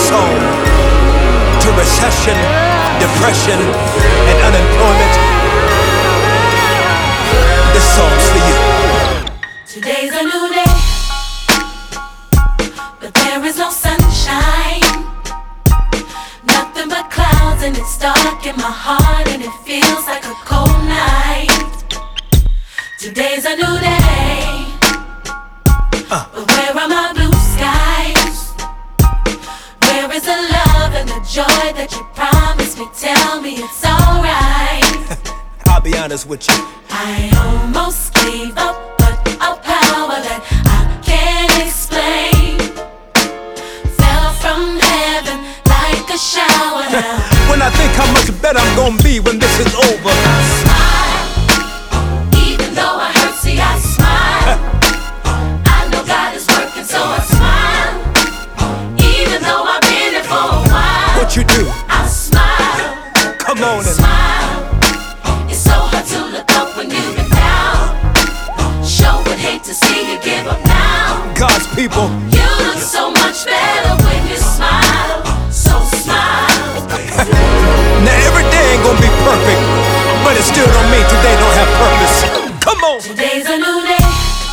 soul. To recession, depression, and unemployment, this song's for you. Today's a new day, but there is no sunshine. Nothing but clouds, and it's dark in my heart, and it feels like a cold night. Today's a new day, but where are my blue skies? Where is the love and the joy that you promised me? Tell me it's alright. I'll be honest with you, I almost gave up, but a power that I can't explain fell from heaven like a shower now. when I think how much better I'm gonna be when this is over, I smile, even though I hurt, see I smile. I know God is working, so I smile. Even though I've been here for a while, what you do? I smile. Come on and Smile. It's so hard to look up when you've been down. Sure would hate to see you give up now. God's people. You look so much better when you smile. So smile. Now every day ain't gonna be perfect, but it still don't mean today don't have purpose. Come on. Today's a new day,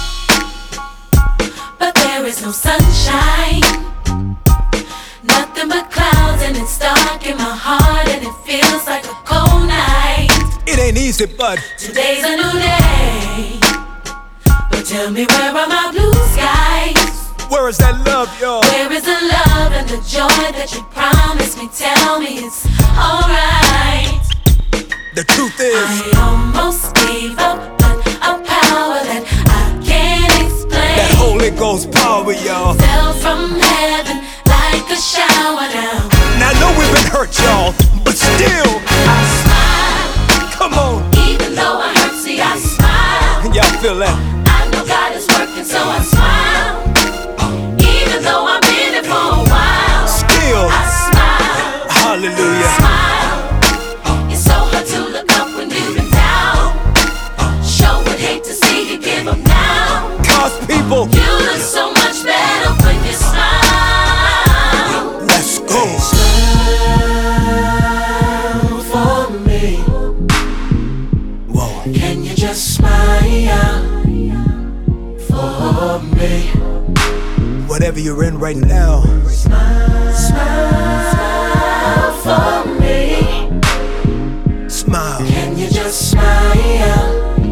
but there is no sunshine. Nothing but clouds, and it's dark in my heart, and it feels like a cold night. It ain't easy, but Today's a new day, but tell me, where are my blue skies? where is that love, y'all? Where is the love and the joy that you promised me? Tell me it's alright. The truth is, I almost gave up, but a power that I can't explain that Holy Ghost power, y'all. fell from heaven like a shower now. Now I know we've been hurt, y'all, but still, I smile, come on. even though I hurt, see I smile. Y'all feel that? I know God is working, so I smile. Even though I've been here for a while, Still, I smile. hallelujah. Smile. It's so hard to look up when you've been down. Sure would hate to see you give up now. God's people, You look so much better when you smile. let's go. Smile for me. Whoa. Can you just smile for me? Whatever you're in right now, Smile for me. smile. Can you just smile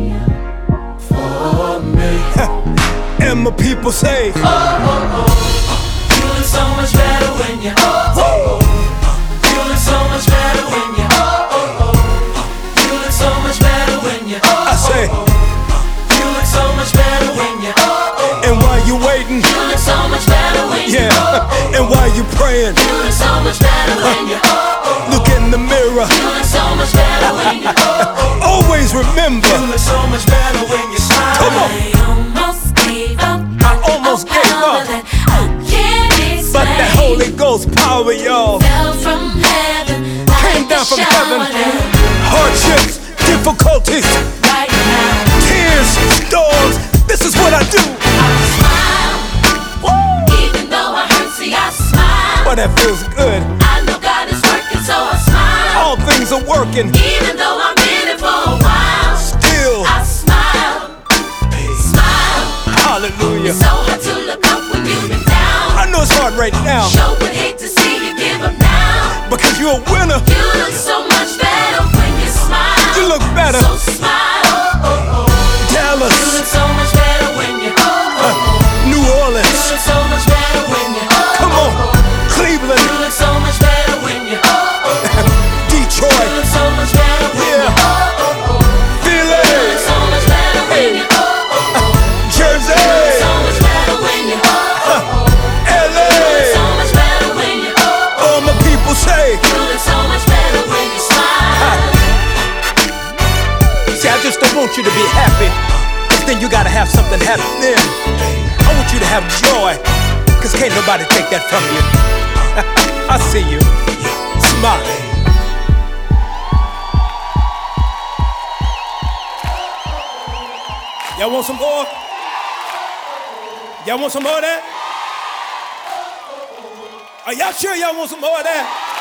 for me? And my people say, You look so much better when you You look so much better when you You look so much better when you I say, You look so much better when you and while you waiting, You look so much better when you yeah, and while you praying, You look so much better when you look in the mirror. You look so much better when you Always remember, You look so much better when you smile. Come on. I almost gave up. I almost gave Power up, that I can't explain but that Holy Ghost power, y'all, fell from heaven came like down a from shower heaven. down. Hardships, difficulties, Right now, tears, storms. This is what I do. I smile. Even though I hurt, see I smile. But that feels good. I know God is working, so I smile. All things are working. Even though I've been here for a while, Still, I smile. Smile. hallelujah. It's so hard to look up when you've been down. I know it's hard right now, Sure would hate to see you give up now. because you're a winner. You look so much better when you smile. You look better. So smile. You Dallas, look so much better when you New You Orleans, look so much better when you come on, You Cleveland, look so much better when you You Detroit, look so much better when yeah, you Philly, look so much better when you Jersey, so much better when you LA. so much better when you All my people say, You look so much better when you smile. see, I just don't want you to be happy, cause then you gotta have something happening. I want you to have joy, cause can't nobody take that from you. I see you. Smile. Y'all want some more? Y'all want some more of that? Are y'all sure y'all want some more of that?